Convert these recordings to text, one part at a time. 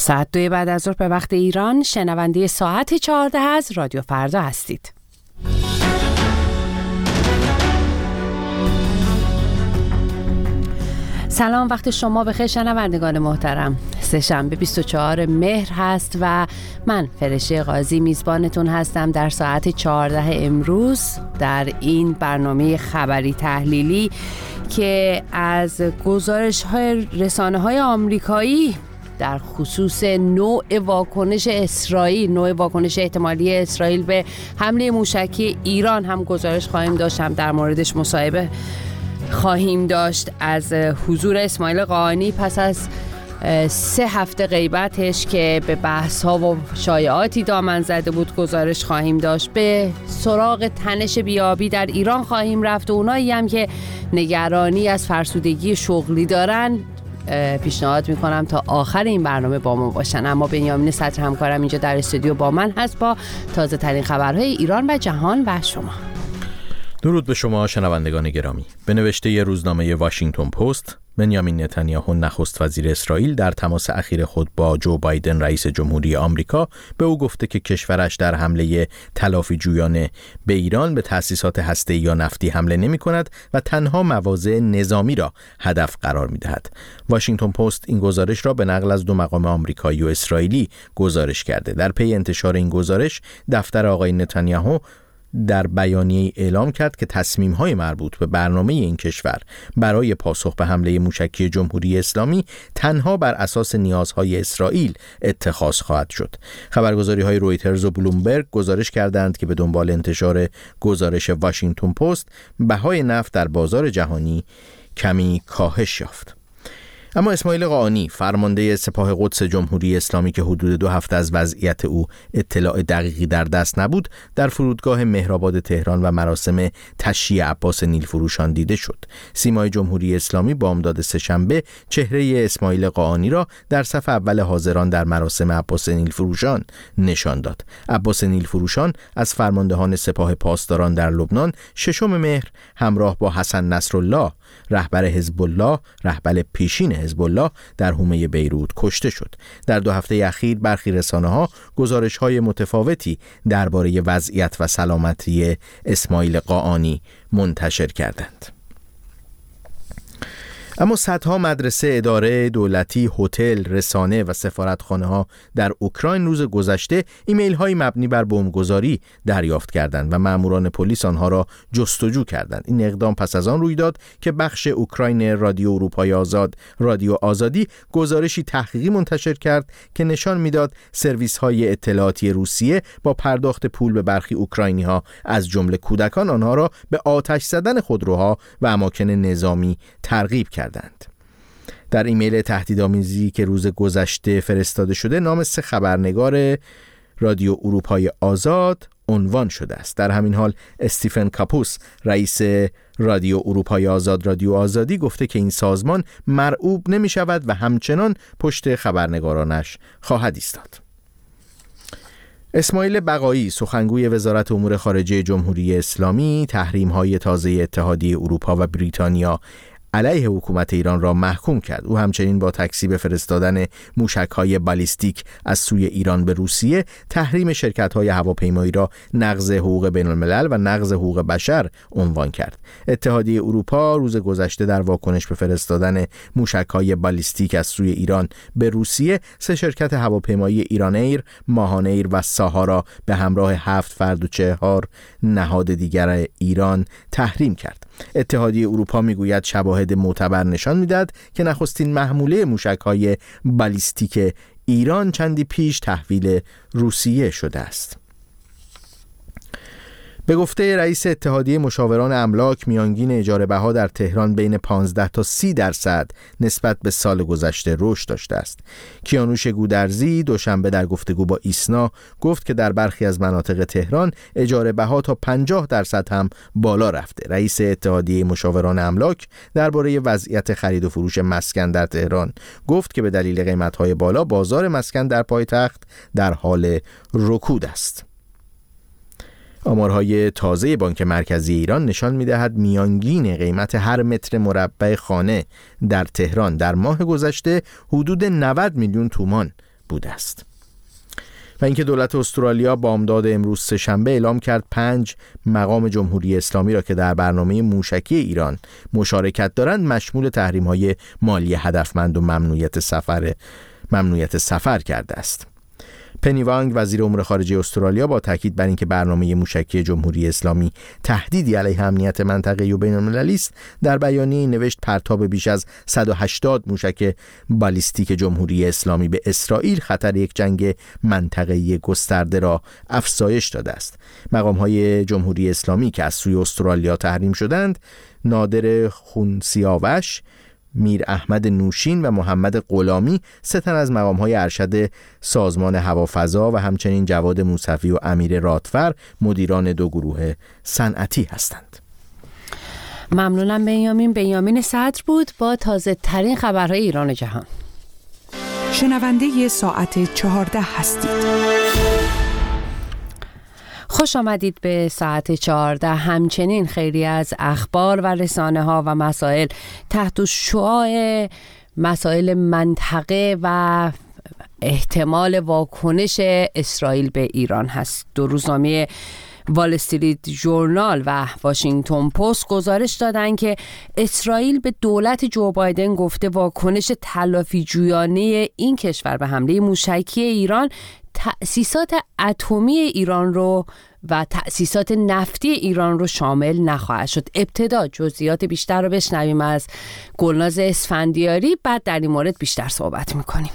ساعت 2 بعد از ظهر به وقت ایران، شنونده ساعت 14 از رادیو فردا هستید. سلام، وقت شما بخیر شنوندگان محترم. سه‌شنبه 24 مهر هست و من فرشته قاضی میزبانتون هستم در ساعت 14 امروز در این برنامه خبری تحلیلی که از گزارش‌های رسانه‌های آمریکایی در خصوص نوع واکنش احتمالی اسرائیل به حمله موشکی ایران هم گزارش خواهیم داشت، هم در موردش مصاحبه خواهیم داشت. از حضور اسماعیل قاآنی پس از 3 هفته غیبتش که به بحث‌ها و شایعاتی دامن زده بود گزارش خواهیم داشت. به سراغ تنش بیابی در ایران خواهیم رفت و اونایی هم که نگرانی از فرسودگی شغلی دارن پیشنهاد میکنم تا آخر این برنامه با ما باشن. اما بنیامین صدر همکارم اینجا در استودیو با من هست با تازه ترین خبرهای ایران و جهان و شما. درود به شما شنوندگان گرامی. به نوشته روزنامه واشنگتن پست، بنیامین نتانیاهو نخست وزیر اسرائیل در تماس اخیر خود با جو بایدن رئیس جمهوری آمریکا به او گفته که کشورش در حمله تلافی جویانه به ایران به تأسیسات هسته‌ای یا نفتی حمله نمی کند و تنها مواضع نظامی را هدف قرار می دهد. واشنگتن پست این گزارش را به نقل از 2 مقام آمریکایی و اسرائیلی گزارش کرده. در پی انتشار این گزارش دفتر آقای نتانیاهو در بیانیه اعلام کرد که تصمیم‌های مربوط به برنامه این کشور برای پاسخ به حمله موشکی جمهوری اسلامی تنها بر اساس نیازهای اسرائیل اتخاذ خواهد شد. خبرگزاری‌های رویترز و بلومبرگ گزارش کردند که به دنبال انتشار گزارش واشنگتن پست بهای نفت در بازار جهانی کمی کاهش یافت. اما اسماعیل قاآنی، فرمانده سپاه قدس جمهوری اسلامی که حدود 2 هفته از وضعیت او اطلاع دقیقی در دست نبود، در فرودگاه مهرآباد تهران و مراسم تشییع عباس نیلفروشان دیده شد. سیمای جمهوری اسلامی بامداد سه‌شنبه چهره اسماعیل قاآنی را در صف اول حاضران در مراسم عباس نیلفروشان نشان داد. عباس نیلفروشان از فرماندهان سپاه پاسداران در لبنان 6 مهر همراه با حسن نصرالله رهبر حزب الله، رهبر پیشین حزب الله در حومه بیروت کشته شد. در 2 هفته اخیر برخی رسانه‌ها گزارش‌های متفاوتی درباره وضعیت و سلامتی اسماعیل قاآنی منتشر کردند. اما صدها مدرسه، اداره دولتی، هتل، رسانه و سفارتخانه‌ها در اوکراین روز گذشته ایمیل‌های مبنی بر بمبگذاری دریافت کردند و ماموران پلیس آنها را جستجو کردند. این اقدام پس از آن روی داد که بخش اوکراین رادیو اروپای آزاد، رادیو آزادی، گزارشی تحقیقی منتشر کرد که نشان می‌داد سرویس‌های اطلاعاتی روسیه با پرداخت پول به برخی اوکراینی‌ها از جمله کودکان آنها را به آتش زدن خودروها و اماکن نظامی ترغیب کردند. در ایمیل تهدیدآمیزی که روز گذشته فرستاده شده نام 3 خبرنگار رادیو اروپای آزاد عنوان شده است. در همین حال استیفن کاپوس، رئیس رادیو اروپای آزاد، رادیو آزادی، گفته که این سازمان مرعوب نمی شود و همچنان پشت خبرنگارانش خواهد ایستاد. اسماعیل بقایی، سخنگوی وزارت امور خارجه جمهوری اسلامی، تحریم‌های تازه اتحادیه اروپا و بریتانیا علیه حکومت ایران را محکوم کرد. او همچنین با تکذیب فرستادن موشک‌های بالیستیک از سوی ایران به روسیه، تحریم شرکت‌های هواپیمایی را نقض حقوق بین‌الملل و نقض حقوق بشر عنوان کرد. اتحادیه اروپا روز گذشته در واکنش به فرستادن موشک‌های بالیستیک از سوی ایران به روسیه، 3 شرکت هواپیمایی ایران ایر، ماهان ایر و ساها را به همراه 7 فرد و 4 نهاد دیگر ایران تحریم کرد. اتحادیه اروپا میگوید شواهد معتبر نشان میدهد که نخستین محموله موشک‌های بالیستیک ایران چندی پیش تحویل روسیه شده است. به گفته رئیس اتحادیه مشاوران املاک، میانگین اجاره بها در تهران بین 15 تا 30% نسبت به سال گذشته رشد داشته است. کیانوش گودرزی دوشنبه در گفتگو با ایسنا گفت که در برخی از مناطق تهران اجاره بها تا 50% هم بالا رفته. رئیس اتحادیه مشاوران املاک درباره وضعیت خرید و فروش مسکن در تهران گفت که به دلیل قیمت‌های بالا بازار مسکن در پایتخت در حال رکود است. آمارهای تازه بانک مرکزی ایران نشان می‌دهد میانگین قیمت هر متر مربع خانه در تهران در ماه گذشته حدود 90 میلیون تومان بوده است. و اینکه دولت استرالیا بامداد امروز سه‌شنبه اعلام کرد 5 مقام جمهوری اسلامی را که در برنامه موشکی ایران مشارکت دارند مشمول تحریم‌های مالی هدفمند و ممنوعیت سفر کرده است. پنی وانگ وزیر امور خارجه استرالیا با تاکید بر اینکه برنامه موشکی جمهوری اسلامی تهدیدی علیه امنیت منطقه‌ای و بین‌المللی است، در بیانیه‌ای نوشت پرتاب بیش از 180 موشک بالیستیک جمهوری اسلامی به اسرائیل خطر یک جنگ منطقه‌ای گسترده را افزایش داده است. مقام‌های جمهوری اسلامی که از سوی استرالیا تحریم شدند، نادر خونسیاوش، میر احمد نوشین و محمد غلامی 3 تن از مقام‌های ارشد سازمان هوافضا و همچنین جواد موسوی و امیر رادفر مدیران 2 گروه صنعتی هستند. ممنونم بنیامین صدر بود با تازه ترین خبرهای ایران و جهان. شنونده ساعت 14 هستید. خوش آمدید به ساعت 14. همچنین خیلی از اخبار و رسانه‌ها و مسائل تحت شعاع مسائل منطقه و احتمال واکنش اسرائیل به ایران هست. 2 روزنامه وال استریت ژورنال و واشنگتن پست گزارش دادند که اسرائیل به دولت جو بایدن گفته واکنش تلافی جویانه این کشور به حمله موشکی ایران تأسیسات اتمی ایران رو و تأسیسات نفتی ایران رو شامل نخواهد شد. ابتدا جزئیات بیشتر رو بشنویم از گلناز اسفندیاری، بعد در این مورد بیشتر صحبت میکنیم.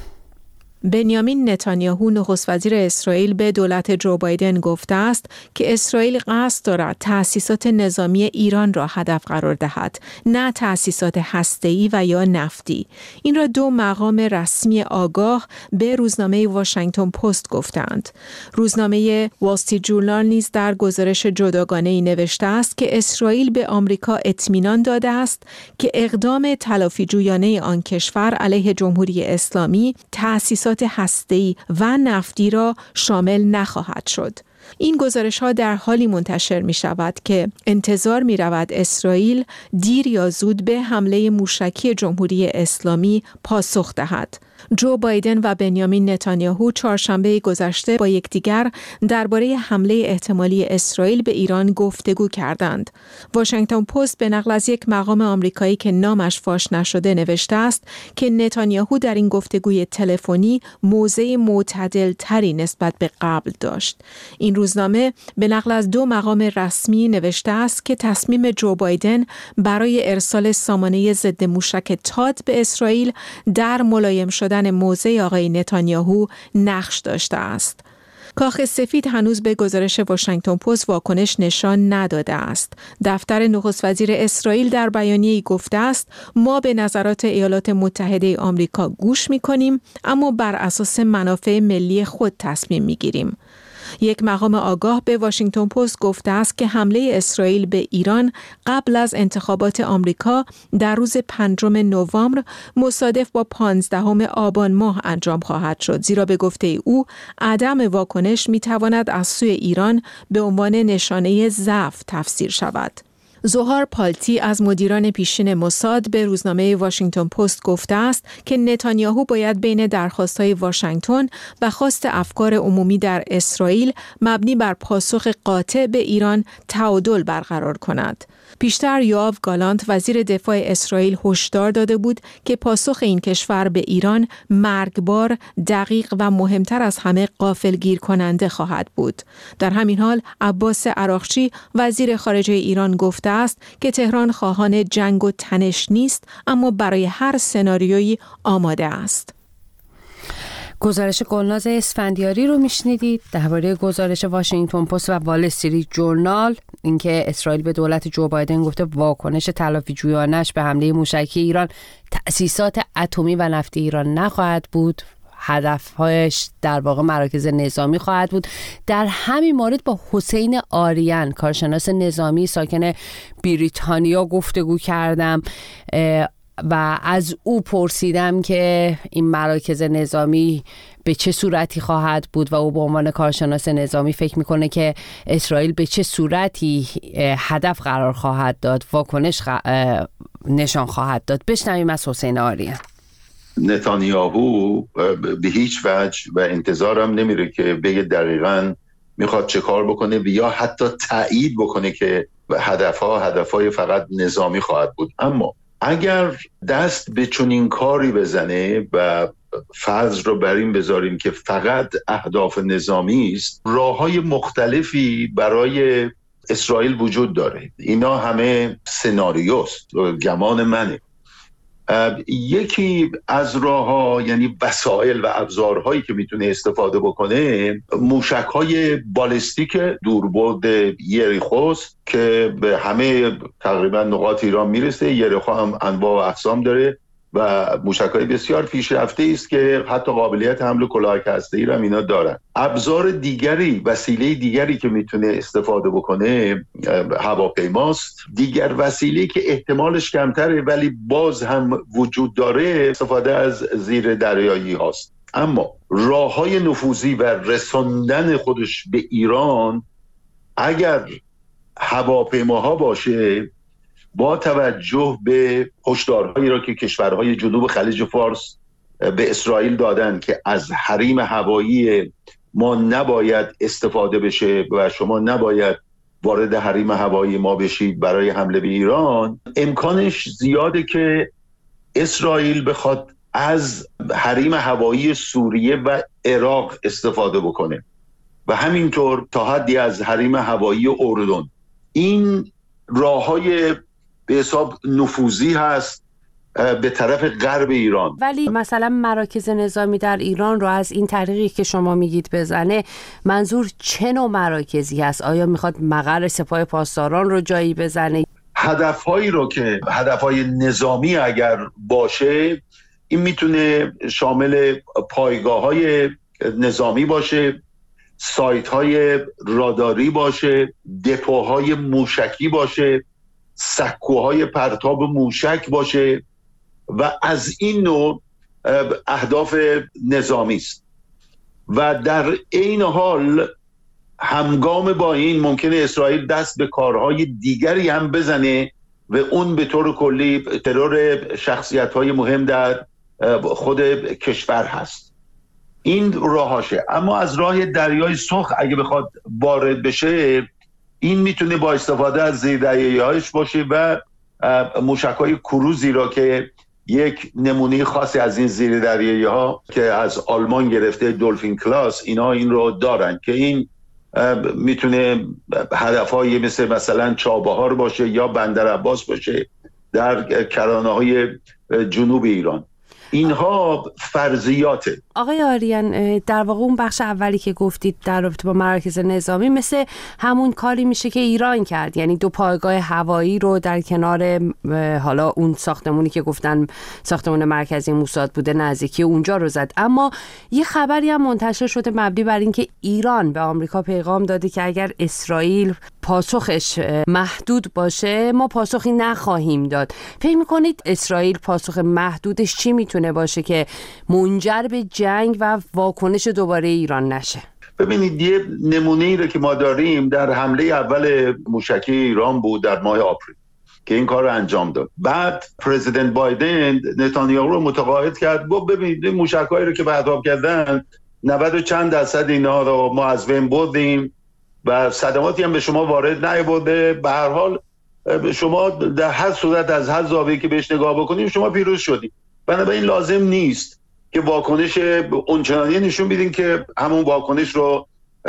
بنیامین نتانیاهو نخست وزیر اسرائیل به دولت جو بایدن گفته است که اسرائیل قصد دارد تأسیسات نظامی ایران را هدف قرار دهد، نه تأسیسات هسته‌ای و یا نفتی. این را 2 مقام رسمی آگاه به روزنامه واشنگتن پست گفتند. روزنامه وال استریت ژورنال نیز در گزارش جداگانه‌ای نوشته است که اسرائیل به آمریکا اطمینان داده است که اقدام تلافی‌جویانه آن کشور علیه جمهوری اسلامی تأسیسات هسته‌ای و نفتی را شامل نخواهد شد. این گزارش‌ها در حالی منتشر می‌شود که انتظار می‌رود اسرائیل دیر یا زود به حمله موشکی جمهوری اسلامی پاسخ دهد. جو بایدن و بنیامین نتانیاهو چهارشنبه گذشته با یکدیگر درباره حمله احتمالی اسرائیل به ایران گفتگو کردند. واشنگتن پست به نقل از یک مقام آمریکایی که نامش فاش نشده نوشته است که نتانیاهو در این گفتگوی تلفنی موضع معتدل تری نسبت به قبل داشت. این روزنامه به نقل از 2 مقام رسمی نوشته است که تصمیم جو بایدن برای ارسال سامانه ضد موشک تاد به اسرائیل در ملایم شدن موضع آقای نتانیاهو نقش داشته است. کاخ سفید هنوز به گزارش واشنگتن پست واکنش نشان نداده است. دفتر نخست وزیر اسرائیل در بیانیه‌ای گفته است ما به نظرات ایالات متحده آمریکا گوش می‌کنیم، اما بر اساس منافع ملی خود تصمیم می‌گیریم. یک مقام آگاه به واشنگتن پست گفته است که حمله اسرائیل به ایران قبل از انتخابات آمریکا در روز 5 نوامبر مصادف با 15 آبان ماه انجام خواهد شد، زیرا به گفته او عدم واکنش می‌تواند از سوی ایران به عنوان نشانه ضعف تفسیر شود. زوهار پالتی از مدیران پیشین موساد به روزنامه واشنگتن پست گفته است که نتانیاهو باید بین درخواست‌های واشنگتن و خواست افکار عمومی در اسرائیل مبنی بر پاسخ قاطع به ایران تعادل برقرار کند. پیشتر یوآو گالانت وزیر دفاع اسرائیل هشدار داده بود که پاسخ این کشور به ایران مرگبار، دقیق و مهمتر از همه غافلگیر کننده خواهد بود. در همین حال عباس عراقچی وزیر خارجه ایران گفته است که تهران خواهان جنگ و تنش نیست، اما برای هر سناریویی آماده است. گزارش گلناز اسفندیاری رو میشنیدید درباره گزارش واشنگتن پست و وال استریت ژورنال، اینکه اسرائیل به دولت جو بایدن گفته واکنش تلافی جویانش به حمله موشکی ایران تأسیسات اتمی و نفتی ایران نخواهد بود، هدفهایش در واقع مراکز نظامی خواهد بود. در همین مورد با حسین آریان کارشناس نظامی ساکن بریتانیا گفتگو کردم و از او پرسیدم که این مراکز نظامی به چه صورتی خواهد بود و او به عنوان کارشناس نظامی فکر میکنه که اسرائیل به چه صورتی هدف قرار خواهد داد، واکنش نشان خواهد داد. بشنویم از حسین آریان. نتانیاهو به هیچ وجه و انتظارم نمیره که بگه دقیقاً میخواد چه کار بکنه یا حتی تایید بکنه که هدفهای فقط نظامی خواهد بود. اما اگر دست به چنین کاری بزنه و فرض رو بر این بذاریم که فقط اهداف نظامی است، راههای مختلفی برای اسرائیل وجود داره. اینا همه سناریوست، گمان منه. یکی از راهها، یعنی وسایل و ابزارهایی که میتونه استفاده بکنه، موشک‌های بالستیک دوربرد یریخوست که به همه تقریبا نقاط ایران میرسه. یریخو هم انواع و اقسام داره و موشک‌های بسیار پیشرفته است که حتی قابلیت حمل کلاهک هسته‌ای را اینا دارن. ابزار دیگری، وسیله دیگری که میتونه استفاده بکنه هواپیماست. دیگر وسیله که احتمالش کمتره ولی باز هم وجود داره استفاده از زیر دریایی هاست. اما راه‌های نفوذی و رساندن خودش به ایران اگر هواپیماها باشه، با توجه به هشدارهایی را که کشورهای جنوب خلیج فارس به اسرائیل دادن که از حریم هوایی ما نباید استفاده بشه و شما نباید وارد حریم هوایی ما بشید برای حمله به ایران، امکانش زیاده که اسرائیل بخواد از حریم هوایی سوریه و عراق استفاده بکنه و همینطور تا حدی از حریم هوایی اردن. این راه‌های به حساب نفوذی هست به طرف غرب ایران. ولی مثلا مراکز نظامی در ایران رو از این طریقی که شما میگید بزنه، منظور چه نوع مراکزی هست؟ آیا میخواد مقر سپاه پاسداران رو جایی بزنه؟ هدفهایی رو که هدفهای نظامی اگر باشه، این میتونه شامل پایگاه‌های نظامی باشه، سایت‌های راداری باشه، دپوهای موشکی باشه، سکوهای پرتاب موشک باشه و از این نوع اهداف نظامی است. و در این حال همگام با این ممکنه اسرائیل دست به کارهای دیگری هم بزنه و اون به طور کلی ترور شخصیت‌های مهم در خود کشور هست. این راهاشه. اما از راه دریای سرخ اگه بخواد وارد بشه، این میتونه با استفاده از زیردریایی‌هاش باشه و موشک‌های کروزی را که یک نمونه خاصی از این زیردریایی‌ها که از آلمان گرفته، دولفین کلاس، اینا این رو دارن که این میتونه هدف‌های مثلا چابهار باشه یا بندر عباس باشه در کرانه‌های جنوب ایران. اینها فرضیاته. آقای آریان، در واقع اون بخش اولی که گفتید در رابطه با مراکز نظامی مثل همون کاری میشه که ایران کرد، یعنی 2 پایگاه هوایی رو در کنار حالا اون ساختمونی که گفتن ساختمون مرکزی موساد بوده نزدیکی اونجا رو زد. اما یه خبری هم منتشر شده مبنی بر این که ایران به آمریکا پیغام داده که اگر اسرائیل پاسخش محدود باشه ما پاسخی نخواهیم داد. فکر می‌کنید اسرائیل پاسخ محدودش چی میتونه باشه که منجر به جنگ و واکنش دوباره ایران نشه؟ ببینید، یه نمونه‌ای رو که ما داریم در حمله اول موشکی ایران بود در ماه آپریل که این کار رو انجام داد. بعد پرزیدنت بایدن نتانیاهو رو متقاعد کرد، گفت ببینید این موشک‌هایی رو که پرتاب کردن 90 و چند درصد اینا رو ما از بین بردیم و صدماتی هم به شما وارد نیاورده. به هر حال شما در هر صورت از هر زاویه‌ای که بهش نگاه بکنیم شما پیروز شدید. بنابراین لازم نیست که واکنش اونچنانی نشون بدین که همون واکنش رو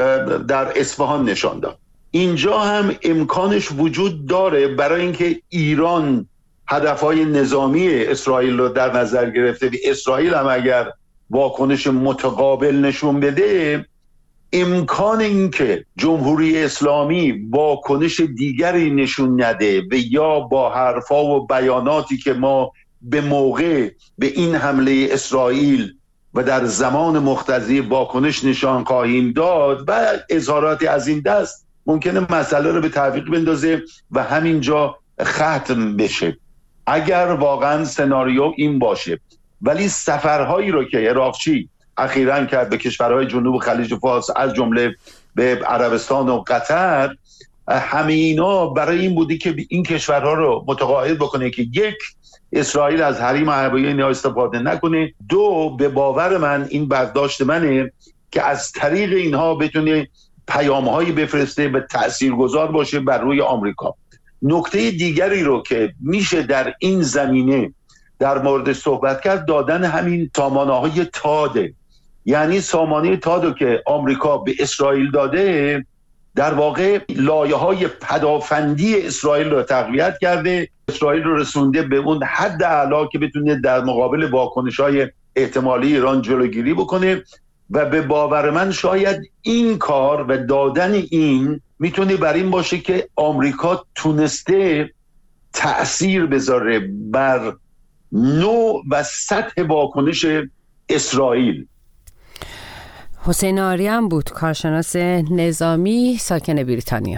در اصفهان نشان داد. اینجا هم امکانش وجود داره برای اینکه ایران هدفهای نظامی اسرائیل رو در نظر گرفته و اسرائیل هم اگر واکنش متقابل نشون بده، امکان اینکه جمهوری اسلامی واکنش دیگری نشون نده و یا با حرفا و بیاناتی که ما به موقع به این حمله اسرائیل و در زمان مقتضی واکنش نشان خواهیم داد و اظهاراتی از این دست ممکنه مسئله رو به تعویق بندازه و همینجا ختم بشه اگر واقعا سناریو این باشه. ولی سفرهایی رو که عراقچی اخیراً کرد به کشورهای جنوب خلیج فارس از جمله به عربستان و قطر، همه اینا برای این بودی که این کشورها رو متقاعد بکنه که یک، اسرائیل از حریم هوایی اینا استفاده نکنه. دو، به باور من این برداشت منه که از طریق اینها بتونه پیام‌هایی بفرسته و تاثیرگذار باشه بر روی آمریکا. نکته دیگری رو که میشه در این زمینه در مورد صحبت کرد دادن همین سامانه‌های تاده، یعنی سامانه تادو که آمریکا به اسرائیل داده در واقع لایه‌های پدافندی اسرائیل رو تقویت کرده، اسرائیل رو رسونده به اون حد اعلی که بتونه در مقابل واکنش‌های احتمالی ایران جلوگیری بکنه و به باور من شاید این کار و دادن این میتونه بر این باشه که آمریکا تونسته تأثیر بذاره بر نوع و سطح واکنش اسرائیل. حسین آریان بود، کارشناس نظامی ساکن بریتانیا.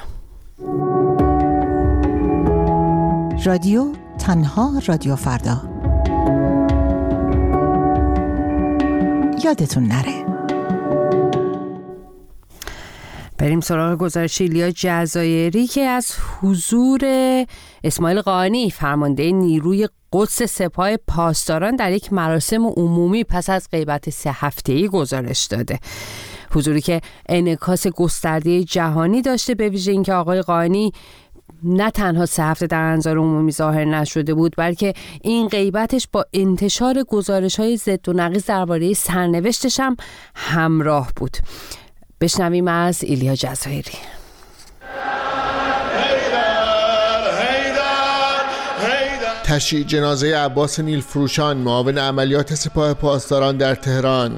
رادیو تنها رادیو فردا. یادتون نره. بریم سراغ گزارش ایلیا جزایری که از حضور اسماعیل قائنی فرمانده نیروی قدس سپاه پاسداران در یک مراسم عمومی پس از غیبت 3 هفته‌ای گزارش داده. حضوری که انعکاس گسترده جهانی داشته، به ویژه اینکه آقای قائنی نه تنها 3 هفته در انظار عمومی ظاهر نشده بود، بلکه این غیبتش با انتشار گزارش‌های ضد و نقیض درباره سرنوشتش هم همراه بود. بشنویم از ایلیا جزایری. تشییع جنازه عباس نیلفروشان، معاون عملیات سپاه پاسداران در تهران.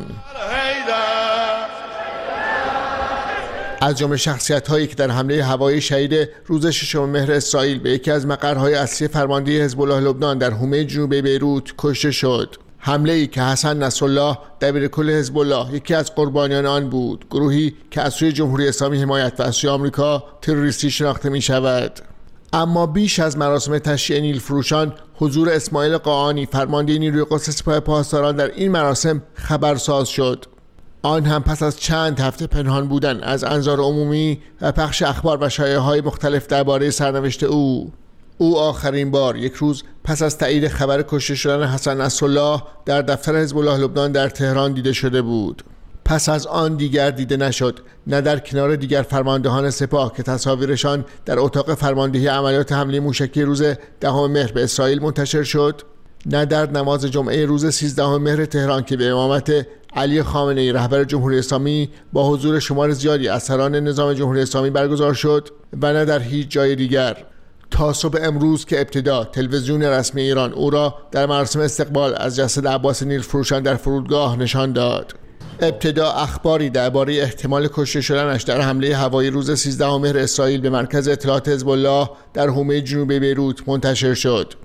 از جمله شخصیت‌هایی که در حمله هوایی شهید روز 6 مهر اسرائیل به یکی از مقرهای اصلی فرماندهی حزب الله لبنان در حومه جنوبی بیروت کشته شد. حمله‌ای که حسن نصرالله دبیرکل حزب الله یکی از قربانیان آن بود، گروهی که از سوی جمهوری اسلامی حمایت و از سوی آمریکا تروریستی شناخته می‌شود. اما بیش از مراسم تشییع نیلفروشان، حضور اسماعیل قائنی فرمانده نیروی قدس سپاه پاسداران در این مراسم خبرساز شد. آن هم پس از چند هفته پنهان بودن از انظار عمومی و پخش اخبار و شایعه‌های مختلف درباره سرنوشت او آخرین بار یک روز پس از تایید خبر کشته شدن حسن نصرالله در دفتر حزب الله لبنان در تهران دیده شده بود. پس از آن دیگر دیده نشد، نه در کنار دیگر فرماندهان سپاه که تصاویرشان در اتاق فرماندهی عملیات حمله موشکی روز 10 مهر به اسرائیل منتشر شد، نه در نماز جمعه روز 13 مهر تهران که به امامت علی خامنه‌ای رهبر جمهوری اسلامی با حضور شمار زیادی از سران نظام جمهوری اسلامی برگزار شد و نه در هیچ جای دیگر. تا صبح امروز که ابتدا تلویزیون رسمی ایران او را در مراسم استقبال از جسد عباس نیلفروشان در فرودگاه نشان داد. ابتدا اخباری درباره احتمال کشته شدنش در حمله هوایی روز 13 مهر اسرائیل به مرکز اطلاعات حزب الله در حومه جنوبی بیروت منتشر شد.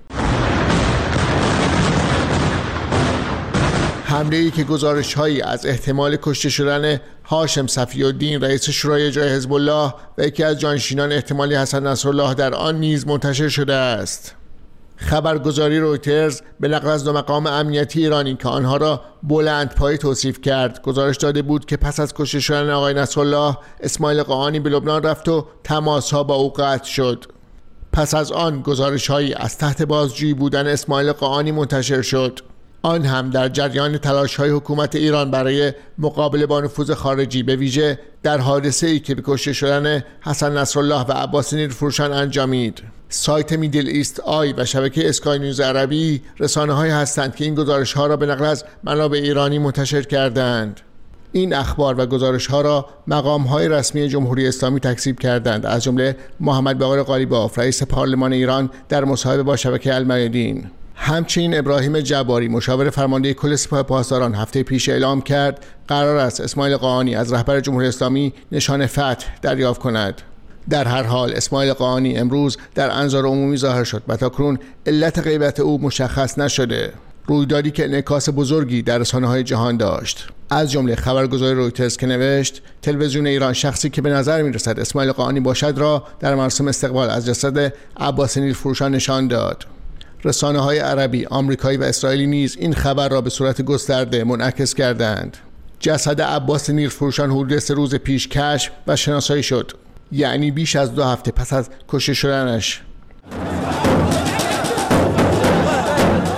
حمله‌ای که گزارش‌هایی از احتمال کشته شدن هاشم صفی‌الدین رئیس شورای اجرایی حزب الله و یکی از جانشینان احتمالی حسن نصرالله در آن نیز منتشر شده است. خبرگزاری رویترز به نقل از 2 مقام امنیتی ایرانی که آنها را بلندپایه توصیف کرد، گزارش داده بود که پس از کشته شدن آقای نصرالله، اسماعیل قائنی به لبنان رفت و تماس‌ها با او قطع شد. پس از آن گزارش‌هایی از تحت بازجویی بودن اسماعیل قائنی منتشر شد، آن هم در جریان تلاش‌های حکومت ایران برای مقابله با نفوذ خارجی، به ویژه در حادثه‌ای که به کشته شدن حسن نصرالله و عباس نیلفروشان انجامید. سایت میدل ایست آی و شبکه اسکای نیوز عربی رسانه‌هایی هستند که این گزارش‌ها را به نقل از منابع ایرانی منتشر کردند. این اخبار و گزارش‌ها را مقام‌های رسمی جمهوری اسلامی تکذیب کردند، از جمله محمد باقر قالیباف رئیس پارلمان ایران در مصاحبه با شبکه المیادین. همچنین ابراهیم جباری مشاور فرمانده کل سپاه پاسداران هفته پیش اعلام کرد قرار است اسماعیل قائنی از رهبر جمهوری اسلامی نشان فتح دریافت کند. در هر حال اسماعیل قائنی امروز در انظار عمومی ظاهر شد و تاکنون علت غیبت او مشخص نشده، رویدادی که انعکاس بزرگی در رسانه‌های جهان داشت، از جمله خبرگزاری رویترز که نوشت تلویزیون ایران شخصی که به نظر می‌رسد اسماعیل قائنی باشد را در مراسم استقبال از جسد عباس نیلفروشان نشان داد. رسانه‌های عربی، آمریکایی و اسرائیلی نیز این خبر را به صورت گسترده منعکس کردند. جسد عباس نیلفروشان حدود 3 روز پیش کشف و شناسایی شد، یعنی بیش از 2 هفته پس از کشته شدنش.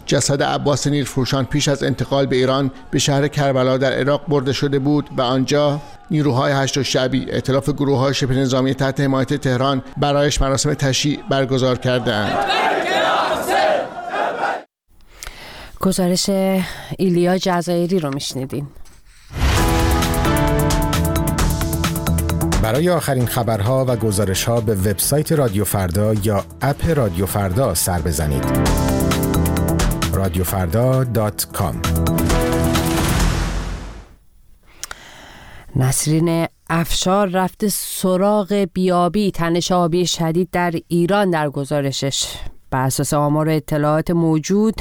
جسد عباس نیرفروشان پیش از انتقال به ایران به شهر کربلا در عراق برده شده بود و آنجا نیروهای هشت شعبی ائتلاف گروه‌های شبه نظامی تحت حمایت تهران برایش مراسم تشییع برگزار کردند. گزارش ایلیا جزایری رو میشنیدین. برای آخرین خبرها و گزارش‌ها به وبسایت رادیو فردا یا اپ رادیو فردا سر بزنید. radiofarda.com. نسرین افشار رفته سراغ بیابی، تنش آبی شدید در ایران. در گزارشش بر اساس آمار و اطلاعات موجود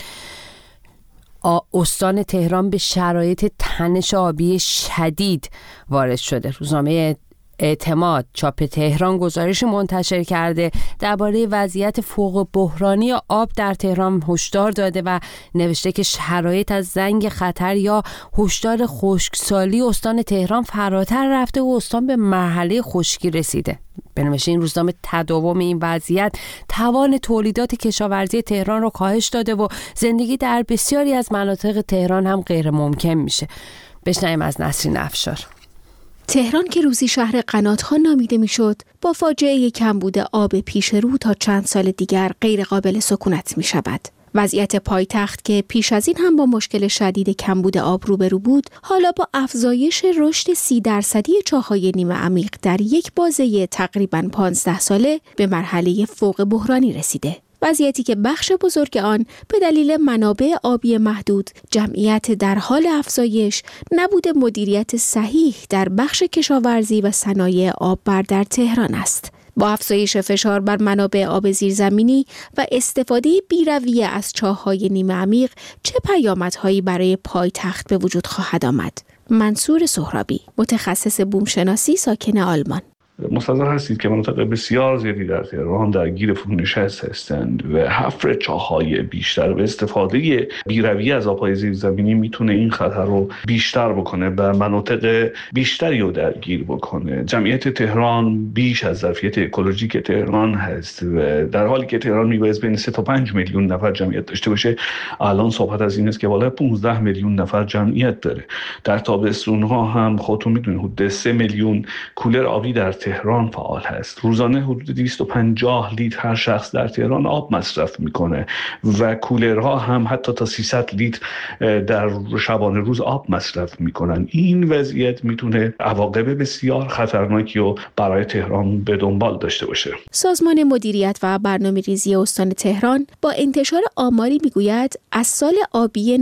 استان تهران به شرایط تنش آبی شدید وارد شده. روزنامه اعتماد چاپ تهران گزارش منتشر کرده درباره وضعیت فوق بحرانی آب در تهران هشدار داده و نوشته که شرایط از زنگ خطر یا هشدار خشکسالی استان تهران فراتر رفته و استان به مرحله خشکی رسیده. بنابراین این روزنامه تداوم این وضعیت توان تولیدات کشاورزی تهران رو کاهش داده و زندگی در بسیاری از مناطق تهران هم غیر ممکن میشه. بشنویم از نسرین افشار. تهران که روزی شهر قنات‌ها نامیده میشد، با فاجعه کمبود آب پیش رو تا چند سال دیگر غیر قابل سکونت می شود. وضعیت پایتخت که پیش از این هم با مشکل شدید کمبود آب روبرو بود، حالا با افزایش رشد 30% چاه‌های نیمه عمیق در یک بازه تقریباً 15 ساله به مرحله فوق بحرانی رسیده. وضعیتی که بخش بزرگ آن به دلیل منابع آبی محدود، جمعیت در حال افزایش، نبود مدیریت صحیح در بخش کشاورزی و صنایع آببر در تهران است. با افزایش فشار بر منابع آب زیرزمینی و استفاده بی‌رویه از چاه‌های نیمه عمیق، چه پیامدهایی برای پایتخت به وجود خواهد آمد؟ منصور سهرابی، متخصص بومشناسی، ساکن آلمان. مستحضر هستید که مناطق بسیار زیادی در تهران درگیر فرونشست هستند و حفر چاه‌های بیشتر و استفاده بی‌رویه از آب‌های زیرزمینی میتونه این خطر رو بیشتر بکنه، به مناطق بیشتری رو درگیر بکنه. جمعیت تهران بیش از ظرفیت اکولوژیک تهران هست و در حالی که تهران میبایست بین 3 تا 5 میلیون نفر جمعیت داشته باشه، الان صحبت از این است که بالای 15 میلیون نفر جمعیت داره. در تابستون‌ها هم خودتون میدونید حدود 3 میلیون کولر آبی در تهران فعال هست. روزانه حدود 250 لیتر هر شخص در تهران آب مصرف میکنه و کولرها هم حتی تا 300 لیتر در شبانه روز آب مصرف میکنن. این وضعیت میتونه عواقب بسیار خطرناکی رو برای تهران به دنبال داشته باشه. سازمان مدیریت و برنامه‌ریزی استان تهران با انتشار آماری میگوید از سال آبی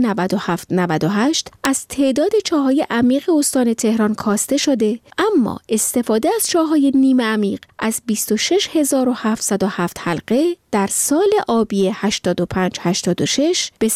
97-98 از تعداد چاه‌های عمیق استان تهران کاسته شده، اما استفاده از چاه‌های نیمه عمیق از 26707 حلقه در سال آبی 85-86 به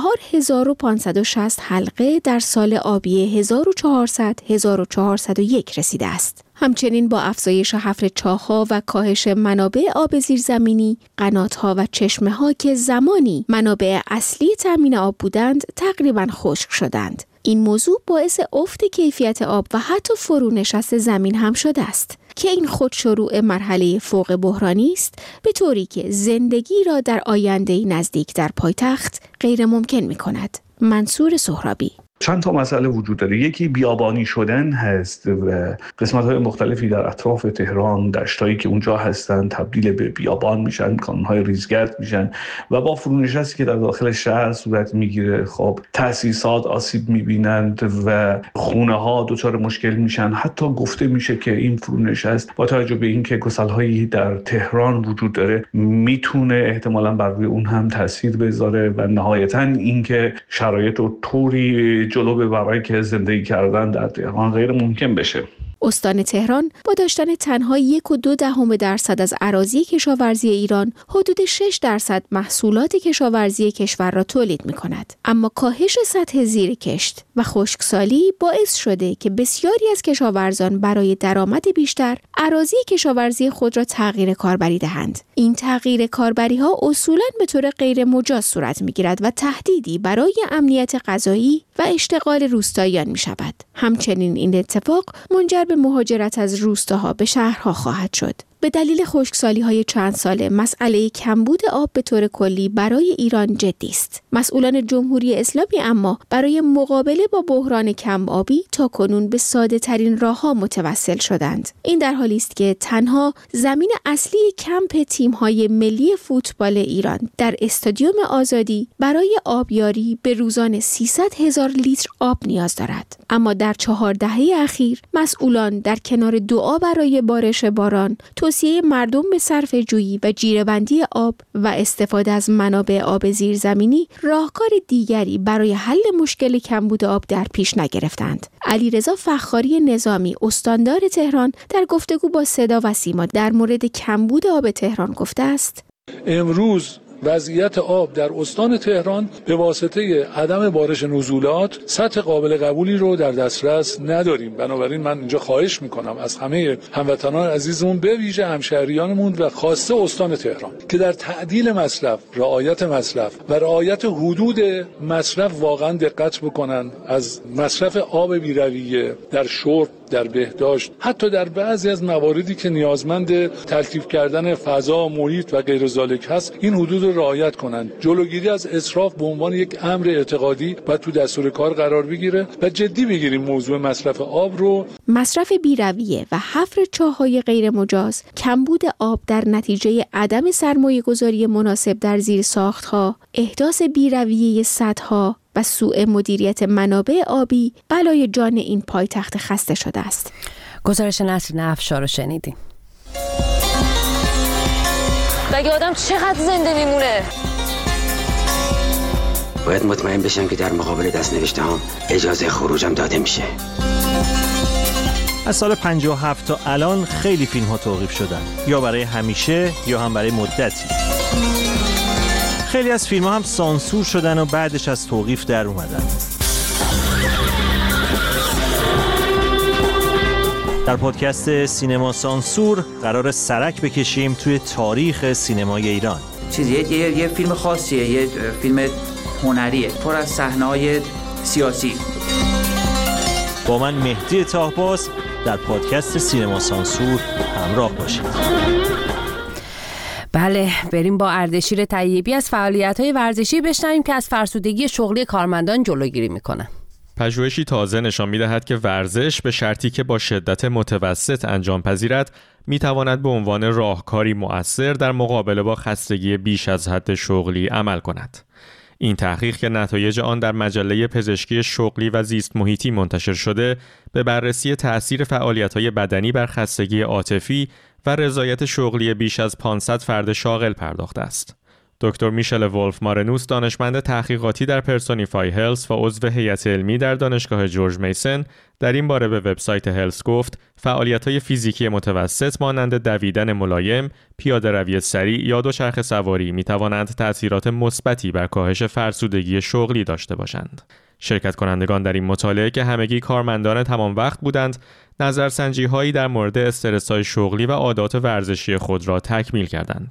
34560 حلقه در سال آبی 1400-1401 رسیده است. همچنین با افزایش حفر چاه‌ها و کاهش منابع آب زیرزمینی، قنات‌ها و چشمه‌ها که زمانی منابع اصلی تامین آب بودند، تقریباً خشک شدند. این موضوع باعث افت کیفیت آب و حتی فرونشست زمین هم شده است که این خود شروع مرحله فوق بحرانی است، به طوری که زندگی را در آینده نزدیک در پایتخت غیر ممکن می کند. منصور سهرابی. چند تا مسئله وجود داره. یکی بیابانی شدن هست و قسمت‌های مختلفی در اطراف تهران، دشتایی که اونجا هستن تبدیل به بیابان میشن، کانون‌های ریزگرد میشن و با فرونشستی که در داخل شهر صورت میگیره، خب تأسیسات آسیب میبینند و خونه‌ها دچار مشکل میشن. حتی گفته میشه که این فرونشست با توجه به اینکه گسل‌هایی در تهران وجود داره میتونه احتمالاً بر روی اون هم تاثیر بذاره و نهایتاً اینکه شرایط رو طوری جلو ببره که زندگی کردن در تهران غیر ممکن بشه. استان تهران با داشتن تنها 1.2% از اراضی کشاورزی ایران، حدود 6% محصولات کشاورزی کشور را تولید می‌کند. اما کاهش سطح زیر کشت و خشکسالی باعث شده که بسیاری از کشاورزان برای درآمد بیشتر اراضی کشاورزی خود را تغییر کاربری دهند. این تغییر کاربری‌ها اصولاً به طور غیر مجاز صورت می‌گیرد و تهدیدی برای امنیت غذایی و اشتغال روستاییان می‌شود. همچنین این اتفاق منجر به مهاجرت از روستاها به شهرها خواهد شد. به دلیل خشکسالی‌های چند ساله مسئله کمبود آب به طور کلی برای ایران جدی است. مسئولان جمهوری اسلامی اما برای مقابله با بحران کم آبی تاکنون به ساده‌ترین راه‌ها متوسل شدند. این در حالی است که تنها زمین اصلی کمپ تیم‌های ملی فوتبال ایران در استادیوم آزادی برای آبیاری به روزانه 300,000 لیتر آب نیاز دارد. اما در 4 دهه اخیر مسئولان در کنار دعا برای بارش باران، توصیه مردم به صرفه‌جویی و جیره‌بندی آب و استفاده از منابع آب زیرزمینی راهکار دیگری برای حل مشکل کمبود آب در پیش نگرفتند. علیرضا فخاری نظامی استاندار تهران در گفتگو با صدا و سیما در مورد کمبود آب تهران گفته است: امروز وضعیت آب در استان تهران به واسطه عدم بارش نزولات سطح قابل قبولی رو در دسترس نداریم. بنابراین من اینجا خواهش میکنم از همه هموطنان عزیزمون به ویژه همشهریانمون و خاصه استان تهران که در تعدیل مصرف، رعایت مصرف و رعایت حدود مصرف واقعا دقت بکنن. از مصرف آب بی‌رویه در شرب، در بهداشت، حتی در بعضی از مواردی که نیازمند تلطیف کردن فضا، محیط و غیر ذالک هست، این حدود رو رعایت کنند. جلوگیری از اسراف به عنوان یک امر اعتقادی باید تو دستور کار قرار بگیره و جدی بگیریم موضوع مصرف آب رو. مصرف بی‌رویه و حفر چاه‌های غیر مجاز، کمبود آب در نتیجه عدم سرمایه‌گذاری مناسب در زیرساخت‌ها، احداث بی‌رویه سدها و سوء مدیریت منابع آبی بلای جان این پایتخت خسته شده است. گزارش نسرین افشار رو شنیدیم. مگه آدم چقدر زنده میمونه؟ باید مطمئن بشم که در مقابل دست‌نوشته هم اجازه خروجم داده میشه. از سال 57 تا الان خیلی فیلم ها توقیف شدن، یا برای همیشه یا هم برای مدتی. خیلی از فیلم ها هم سانسور شدن و بعدش از توقیف در اومدن. در پادکست سینما سانسور قرار سرک بکشیم توی تاریخ سینمای ایران. یه فیلم خاصیه، یه فیلم هنریه، پر از صحنه‌های سیاسی. با من مهدی طاهباز در پادکست سینما سانسور همراه باشید. بله، بریم با اردشیر طیبی از فعالیت‌های ورزشی بشنویم که از فرسودگی شغلی کارمندان جلوگیری می‌کنه. پژوهشی تازه نشان می‌دهد که ورزش به شرطی که با شدت متوسط انجام پذیرد می‌تواند به عنوان راهکاری مؤثر در مقابله با خستگی بیش از حد شغلی عمل کند. این تحقیق که نتایج آن در مجله پزشکی شغلی و زیست محیطی منتشر شده، به بررسی تأثیر فعالیت‌های بدنی بر خستگی عاطفی و رضایت شغلی بیش از 500 فرد شاغل پرداخته است. دکتر میشل ولف مارنوس، دانشمند تحقیقاتی در پرسونیفای هلس و عضو هیئت علمی در دانشگاه جورج میسن، در این باره به وبسایت هلس گفت: فعالیت‌های فیزیکی متوسط مانند دویدن ملایم، پیاده‌روی سریع یا دوچرخه سواری می‌توانند تأثیرات مثبتی بر کاهش فرسودگی شغلی داشته باشند. شرکت کنندگان در این مطالعه که همگی کارمندان تمام وقت بودند، نظرسنجی‌هایی در مورد استرس‌های شغلی و عادات ورزشی خود را تکمیل کردند.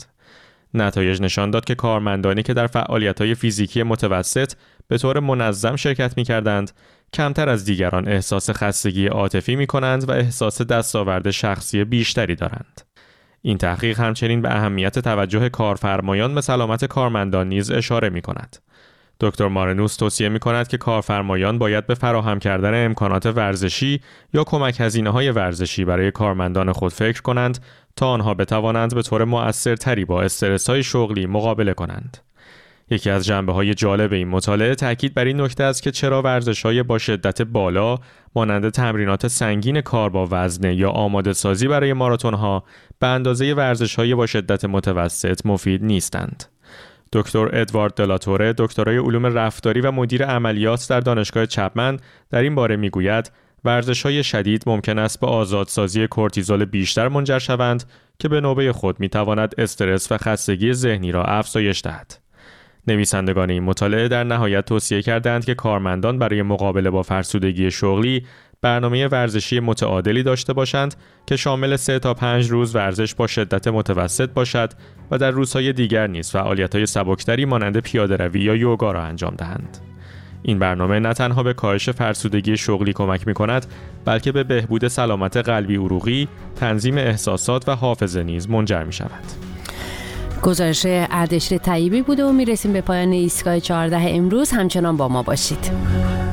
نتایج نشان داد که کارمندانی که در فعالیت‌های فیزیکی متوسط به طور منظم شرکت می‌کردند، کمتر از دیگران احساس خستگی عاطفی می‌کنند و احساس دستاورد شخصی بیشتری دارند. این تحقیق همچنین به اهمیت توجه کارفرمایان به سلامت کارمندان نیز اشاره می‌کند. دکتر مارنوس توصیه می‌کند که کارفرمایان باید به فراهم کردن امکانات ورزشی یا کمک هزینه‌های ورزشی برای کارمندان خود فکر کنند تا آنها بتوانند به طور مؤثرتری با استرس‌های شغلی مقابله کنند. یکی از جنبه‌های جالب این مطالعه تاکید بر این نکته است که چرا ورزش‌های با شدت بالا مانند تمرینات سنگین کار با وزنه یا آماده‌سازی برای ماراتون‌ها به اندازه ورزش‌های با شدت متوسط مفید نیستند. دکتر ادوارد دلاتوره، دکترای علوم رفتاری و مدیر عملیات در دانشگاه چپمن، در این باره میگوید ورزش‌های شدید ممکن است به آزادسازی کورتیزول بیشتر منجر شوند که به نوبه خود میتواند استرس و خستگی ذهنی را افزایش دهد. نویسندگان این مطالعه در نهایت توصیه کردند که کارمندان برای مقابله با فرسودگی شغلی برنامه ورزشی متعادلی داشته باشند که شامل 3 تا 5 روز ورزش با شدت متوسط باشد و در روزهای دیگر نیز فعالیت‌های سبکتری مانند پیاده‌روی یا یوگا را انجام دهند. این برنامه نه تنها به کاهش فرسودگی شغلی کمک می‌کند، بلکه به بهبود سلامت قلبی عروقی، تنظیم احساسات و حافظه نیز منجر می‌شود. گزارش اردشیر طیبی بوده و میرسیم به پایان ایستگاه 14 امروز. همچنان با ما باشید.